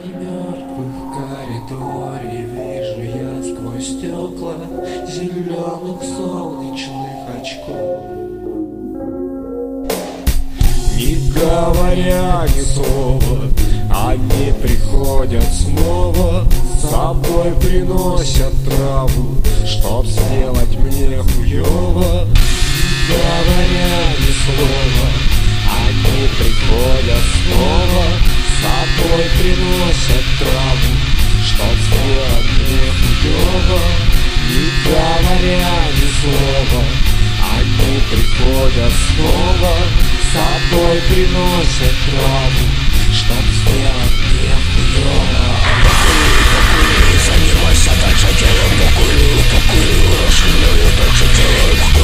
И мертвых в коридоре вижу я сквозь стекла зеленых солнечных очков. Не говоря ни слова, они приходят снова, с собой приносят траву, чтоб сделать мне хуёво. Не говоря ни слова, они приходят снова, с собой приносят траву, чтоб сделать мне хуёво. Не говоря ни слова, они приходят снова, с собой приносят траву, чтоб сделать мне хуёво. Покури, занимайся дальше делом, покури, расширяю дальше делом.